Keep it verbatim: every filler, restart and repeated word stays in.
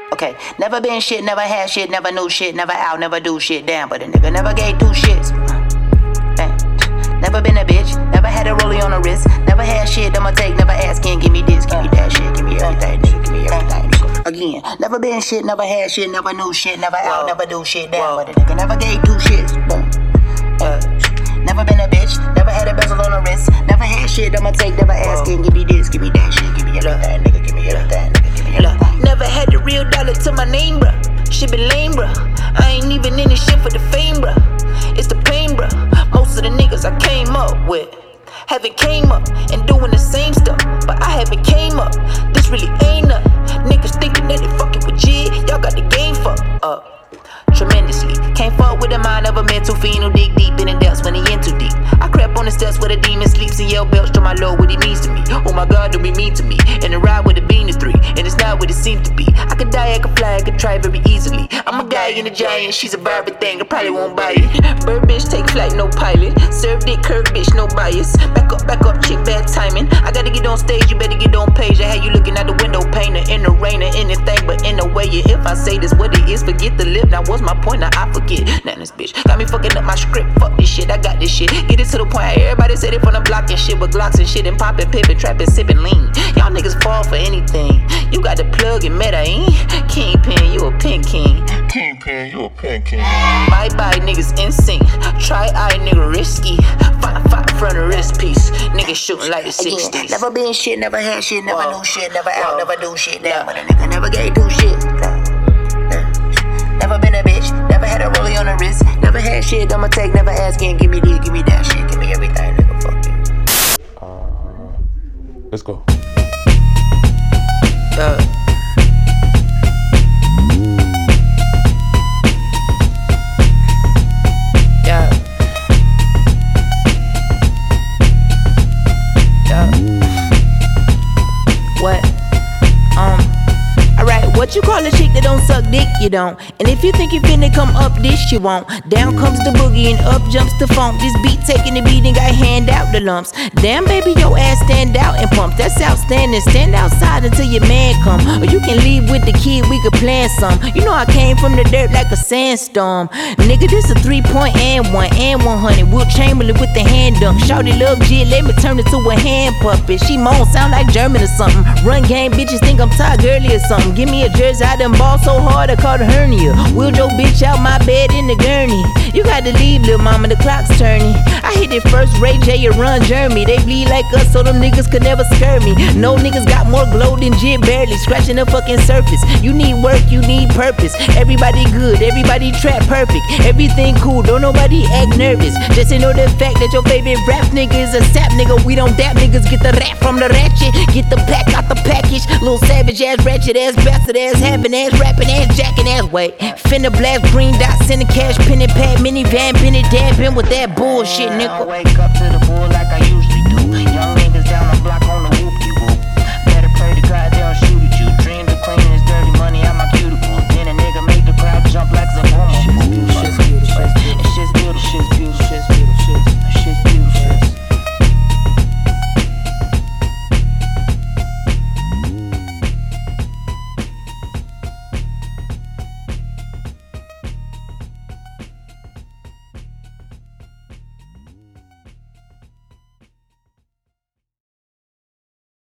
Okay, never been shit, never had shit, never knew shit, never out, never do shit, damn, but a nigga never gave two shits. Man. Never been a bitch, never had a rollie on the wrist, never had shit, I'ma take, never asking, give me this, give me that shit, give me everything, nigga, give me everything, nigga. Again, never been shit, never had shit, never knew shit, never out, never do shit, damn, but a nigga never gave two shits. Uh, never been a bitch, never had a bezel on the wrist, never had shit, I'ma take, never asking, give me this, give me that shit, give me everything, nigga, give me everything, nigga, give me everything. Never had the real dollar to my name, bruh. Shit been lame, bruh. I ain't even in this shit for the fame, bruh. It's the pain, bruh. Most of the niggas I came up with haven't came up and doing the same stuff, but I haven't came up. This really ain't nothing. Niggas thinking that they fucking with G, y'all got the game fucked up tremendously. Can't fuck with the mind of a mental fiend who dig deep in the depths when he in too deep. I crept on the steps where the demon sleeps and yell belch to my lord what he means to me. Oh my god, don't be mean to me. And the ride with the bean is three, and it's not what it seemed to be. I could die, I could fly, I could try very easily. I'm a guy in a giant, she's a Barbie thing, I probably won't buy it. Bird bitch, take flight, no pilot. Served it, curve bitch, no bias. Back up, back up, chick, bad timing. I gotta get on stage, you better get on page. I had you looking out the window, painter, in the rain or anything, but in a way, yeah, if I say this what it is, forget the lip. Now what's my point? Now I forget. Now this bitch got me fucking up my script. Fuck this shit, I got this shit. Get it to the point. Everybody said it from the block and shit with Glocks and shit and popping, pippin', trapping, sipping lean. Y'all niggas fall for anything. You got the plug and Medellin. Kingpin, you a pin king. Kingpin, you a pin king. Bye bye, niggas in sync. Try eye, nigga risky. Fight, fight front of wrist piece. Niggas shooting like the sixties. Again, never been shit, never had shit, never Whoa. knew shit, never Whoa. out, never do shit, damn, but a nigga never gave two shit. Never been a bitch, never had a rollie on the wrist, never had shit, I'ma take, never asking, give me this, give me that shit, give me everything, nigga, fuck you. Uh, let's go. Uh. Yeah. Yeah. What? Um. Alright, what you call a chick that don't suck dick? You don't. And if you think you finna come up this, you won't. Down comes the boogie and up jumps the funk. This beat taking the beat and got hand out the lumps. Damn baby, your ass stand out and pump. That's outstanding. Stand outside until your man come. Or you can leave with the kid, we could plan some. You know I came from the dirt like a sandstorm. Nigga, this a three point and one and one hundred. Will Chamberlain with the hand dunk. Shawty love Jit, let me turn it to a hand puppet. She moan, sound like German or something. Run game, bitches think I'm Todd Gurley or something. Give me a jersey, I done ball so hard I caught a hernia. Wheeled your bitch out my bed in the gurney. You got to leave, lil' mama, the clock's turning. I hit it first, Ray J, you run Jeremy. They bleed like us, so them niggas could never scare me. No niggas got more glow than Jit, barely scratching the fucking surface. You need work, you need purpose. Everybody good, everybody trap perfect. Everything cool, don't nobody act nervous. Just to know the fact that your favorite rap nigga is a sap nigga. We don't dap niggas, get the rap from the ratchet. Get the pack out the package. Little savage ass, ratchet ass, bastard ass, having ass, rapping ass, jacking ass. Wait, finna blast green dots in the cash, pen and pad, minivan, been it dabbing with that bullshit, nigga. I wake up to the bull like I